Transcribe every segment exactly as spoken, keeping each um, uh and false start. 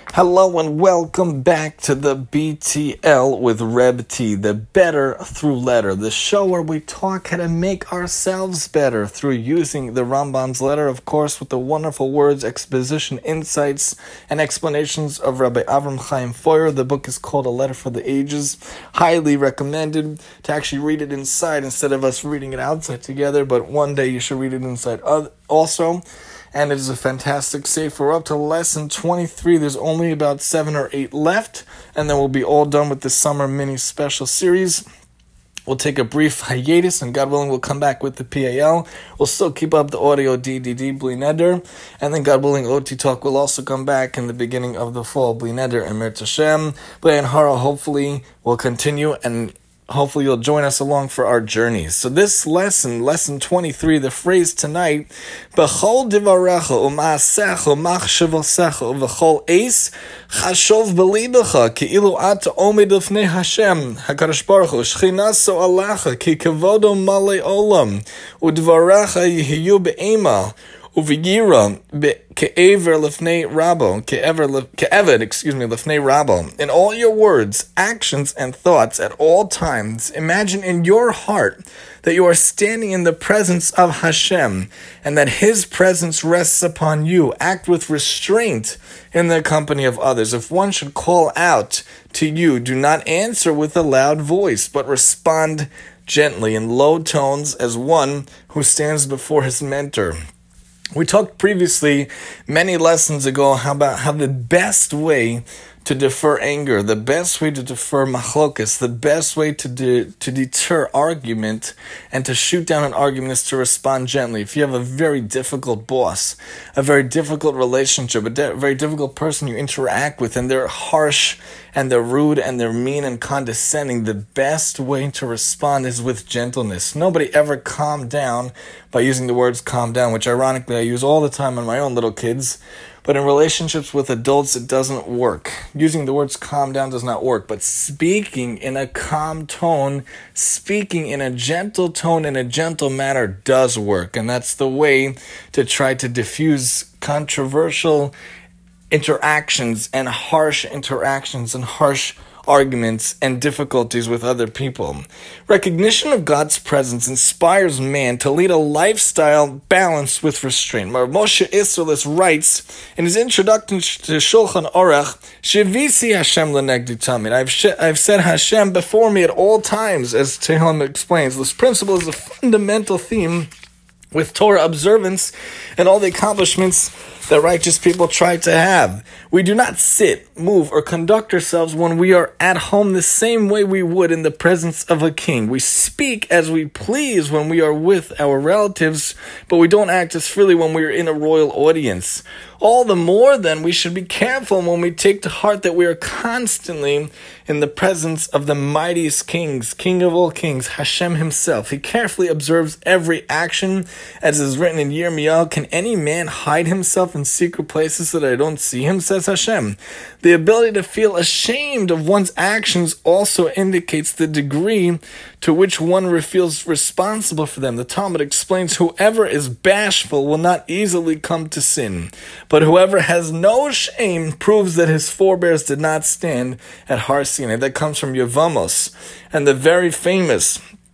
Hello and welcome back to the B T L with Reb T, the Better Through Letter, the show where we talk how to make ourselves better through using the Rambam's letter, of course, with the wonderful words, exposition, insights, and explanations of Rabbi Avram Chaim Feuer. The book is called A Letter for the Ages. Highly recommended to actually read it inside instead of us reading it outside together, but one day you should read it inside also. And it is a fantastic sefer. We're up to lesson twenty-three. There's only about seven or eight left, and then we'll be all done with the summer mini special series. We'll take a brief hiatus, and God willing, we'll come back with the P A L. We'll still keep up the audio D D D, Bli Neder, and then God willing, O T Talk will also come back in the beginning of the fall, Bli Neder and Mir Tashem. Bli and Hara hopefully will continue, and hopefully you'll join us along for our journeys. So this lesson, lesson twenty-three, the phrase tonight, B'chol divarecha u'ma'asecha u'machshavosecha u'v'chol eis chashov b'libecha ki'ilu ata omed l'fnei Hashem HaKadosh Baruch Hu shchinaso alecha ki kavodo malei olam u'dvarecha yihiyu be'ema Uvigira ke'ever lefnei rabo, ke'eved, excuse me, lefnei rabo. In all your words, actions, and thoughts at all times, imagine in your heart that you are standing in the presence of Hashem, and that His presence rests upon you. Act with restraint in the company of others. If one should call out to you, do not answer with a loud voice, but respond gently in low tones as one who stands before his mentor. We talked previously, many lessons ago, how about how the best way to defer anger, the best way to defer machlokas, the best way to de- to deter argument and to shoot down an argument is to respond gently. If you have a very difficult boss, a very difficult relationship, a de- very difficult person you interact with, and they're harsh and they're rude and they're mean and condescending, the best way to respond is with gentleness. Nobody ever calmed down by using the words calm down, which ironically I use all the time on my own little kids. But in relationships with adults, it doesn't work. Using the words calm down does not work. But speaking in a calm tone, speaking in a gentle tone, in a gentle manner does work. And that's the way to try to diffuse controversial interactions and harsh interactions and harsh arguments and difficulties with other people. Recognition of God's presence inspires man to lead a lifestyle balanced with restraint. Moshe Isserles writes in his introduction to Shulchan Aruch, Shivisi Hashem lenegdi tamid. I've sh- I've said Hashem before me at all times, as Tehillim explains. This principle is a fundamental theme with Torah observance and all the accomplishments that righteous people try to have. We do not sit, move, or conduct ourselves when we are at home the same way we would in the presence of a king. We speak as we please when we are with our relatives, but we don't act as freely when we are in a royal audience. All the more, then, we should be careful when we take to heart that we are constantly in the presence of the mightiest kings, King of all kings, Hashem himself. He carefully observes every action, as is written in Yirmiyahu, can any man hide himself in secret places so that I don't see him, says Hashem. The ability to feel ashamed of one's actions also indicates the degree to which one feels responsible for them. The Talmud explains, whoever is bashful will not easily come to sin, but whoever has no shame proves that his forebears did not stand at Har Sinai. That comes from Yevamos, and the very famous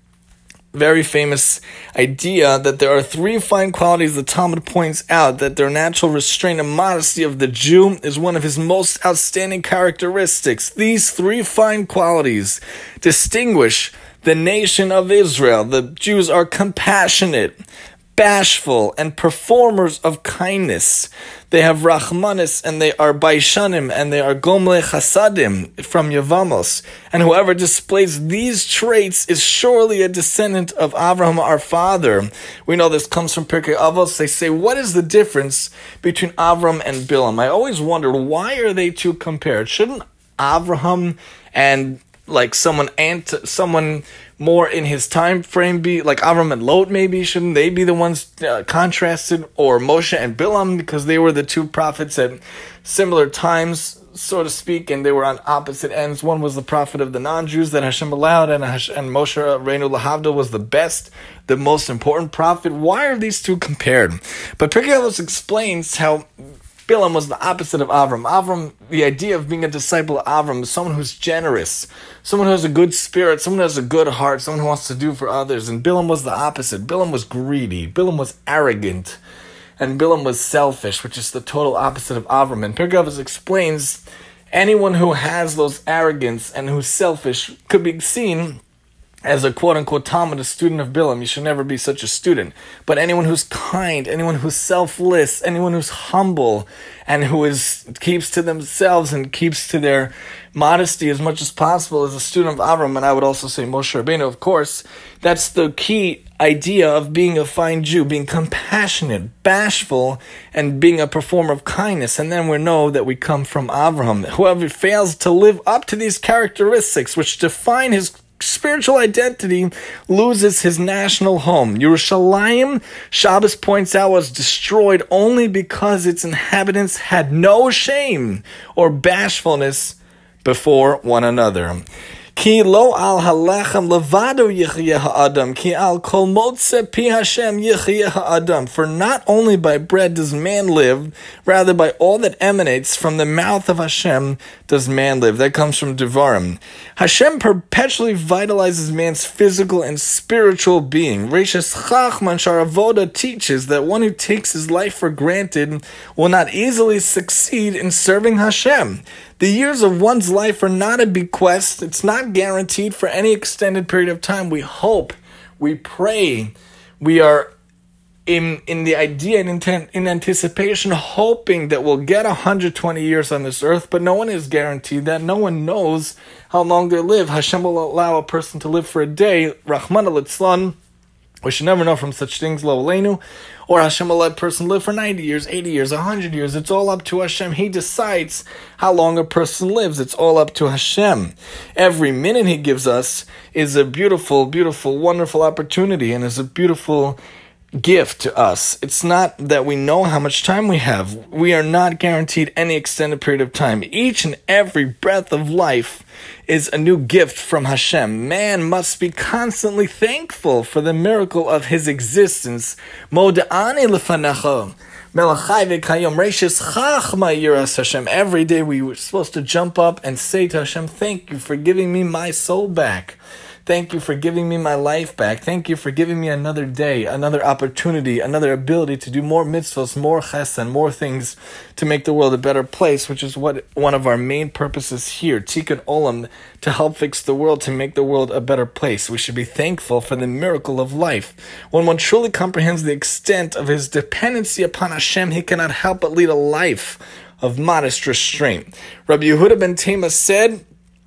very famous idea that there are three fine qualities the Talmud points out, that their natural restraint and modesty of the Jew is one of his most outstanding characteristics. These three fine qualities distinguish the nation of Israel. The Jews are compassionate, bashful, and performers of kindness. They have Rachmanis, and they are Baishanim, and they are Gomle Chasadim from Yevamos. And whoever displays these traits is surely a descendant of Avraham, our father. We know this comes from Pirkei Avos. They say, what is the difference between Avram and Bilam? I always wondered, why are they two compared? Shouldn't Avraham and like someone ant, someone more in his time frame be like Avram and Lot? Maybe shouldn't they be the ones uh, contrasted, or Moshe and Bilam, because they were the two prophets at similar times, so to speak, and they were on opposite ends. One was the prophet of the non-Jews that Hashem allowed, and Hash- and Moshe Reinu Lahavda was the best, the most important prophet. Why are these two compared? But Pirkei Avos explains how Bilam was the opposite of Avram. Avram, the idea of being a disciple of Avram is someone who's generous, someone who has a good spirit, someone who has a good heart, someone who wants to do for others. And Bilam was the opposite. Bilam was greedy. Bilam was arrogant. And Bilam was selfish, which is the total opposite of Avram. And Pirkei Avos explains anyone who has those arrogance and who's selfish could be seen as a quote-unquote Talmud, a student of Bilam. You should never be such a student. But anyone who's kind, anyone who's selfless, anyone who's humble, and who is keeps to themselves and keeps to their modesty as much as possible is a student of Avram. And I would also say Moshe Rabbeinu, of course. That's the key idea of being a fine Jew, being compassionate, bashful, and being a performer of kindness. And then we know that we come from Avraham. Whoever fails to live up to these characteristics, which define his spiritual identity, loses his national home. Yerushalayim, Shabbos points out, was destroyed only because its inhabitants had no shame or bashfulness before one another. Ki lo al halechem levado yichye ha'adam, ki al kol motze pi Hashem yichye ha'adam. For not only by bread does man live, rather by all that emanates from the mouth of Hashem does man live. That comes from Devarim. Hashem perpetually vitalizes man's physical and spiritual being. Reishis Chachman Sharavoda teaches that one who takes his life for granted will not easily succeed in serving Hashem. The years of one's life are not a bequest. It's not guaranteed for any extended period of time. We hope, we pray, we are in in the idea and intent, in anticipation, hoping that we'll get one hundred twenty years on this earth, but no one is guaranteed that. No one knows how long they live. Hashem will allow a person to live for a day, Rahman al-Itzlan. We should never know from such things, lo aleinu. Or Hashem will let a person live for ninety years, eighty years, one hundred years. It's all up to Hashem. He decides how long a person lives. It's all up to Hashem. Every minute He gives us is a beautiful, beautiful, wonderful opportunity and is a beautiful gift to us. It's not that we know how much time we have. We are not guaranteed any extended period of time. Each and every breath of life is a new gift from Hashem. Man must be constantly thankful for the miracle of his existence. Moda'ani lefanecha, melachai v'kayom reishis chachma yiras Hashem. Every day we were supposed to jump up and say to Hashem, thank you for giving me my soul back. Thank you for giving me my life back. Thank you for giving me another day, another opportunity, another ability to do more mitzvahs, more chesed, more things to make the world a better place, which is what one of our main purposes here, Tikkun Olam, to help fix the world, to make the world a better place. We should be thankful for the miracle of life. When one truly comprehends the extent of his dependency upon Hashem, he cannot help but lead a life of modest restraint. Rabbi Yehuda ben Tema said,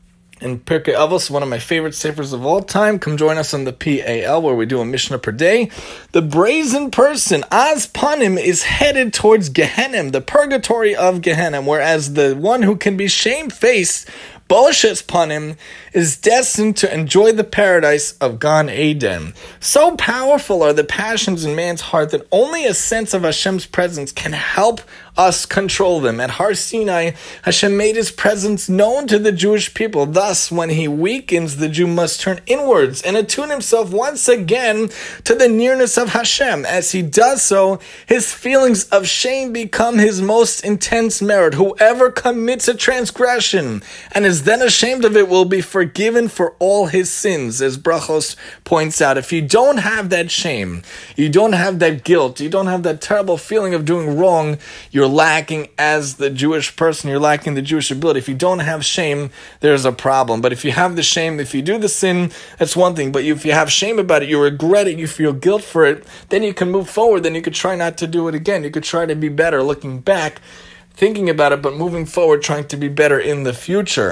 in Pirkei Avos, one of my favorite sefers of all time, come join us on the P A L, where we do a Mishnah per day. The brazen person, Az Panim, is headed towards Gehenna, the purgatory of Gehenna, whereas the one who can be shamefaced, Boshes Panim, is destined to enjoy the paradise of Gan Eden. So powerful are the passions in man's heart that only a sense of Hashem's presence can help us control them. At Har Sinai, Hashem made His presence known to the Jewish people. Thus, when He weakens, the Jew must turn inwards and attune himself once again to the nearness of Hashem. As he does so, his feelings of shame become his most intense merit. Whoever commits a transgression and is then ashamed of it will be forgiven for all his sins, as Brachos points out. If you don't have that shame, you don't have that guilt, you don't have that terrible feeling of doing wrong, you're lacking as the Jewish person, you're lacking the Jewish ability. If you don't have shame, there's a problem. But if you have the shame, if you do the sin, that's one thing. But if you have shame about it, you regret it, you feel guilt for it, then you can move forward, then you could try not to do it again. You could try to be better looking back, thinking about it, but moving forward, trying to be better in the future.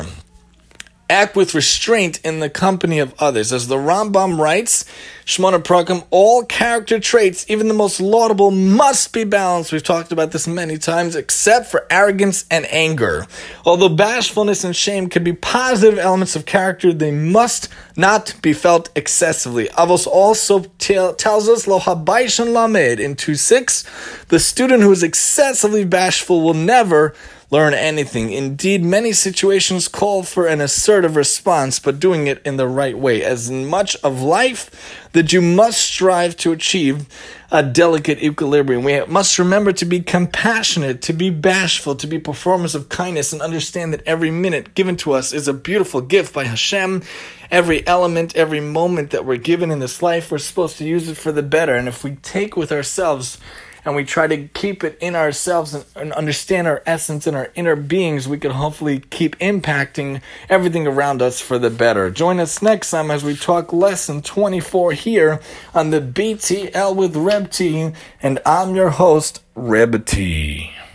Act with restraint in the company of others. As the Rambam writes, Shmona Prakim, all character traits, even the most laudable, must be balanced. We've talked about this many times, except for arrogance and anger. Although bashfulness and shame can be positive elements of character, they must not be felt excessively. Avos also tell, tells us, Lo habaishan lamed, in two six, the student who is excessively bashful will never learn anything. Indeed, many situations call for an assertive response, but doing it in the right way. As in much of life, that you must strive to achieve a delicate equilibrium. We must remember to be compassionate, to be bashful, to be performers of kindness, and understand that every minute given to us is a beautiful gift by Hashem. Every element, every moment that we're given in this life, we're supposed to use it for the better. And if we take with ourselves and we try to keep it in ourselves and, and understand our essence and our inner beings, we can hopefully keep impacting everything around us for the better. Join us next time as we talk lesson twenty-four here on the B T L with Reb T, and I'm your host, Reb T.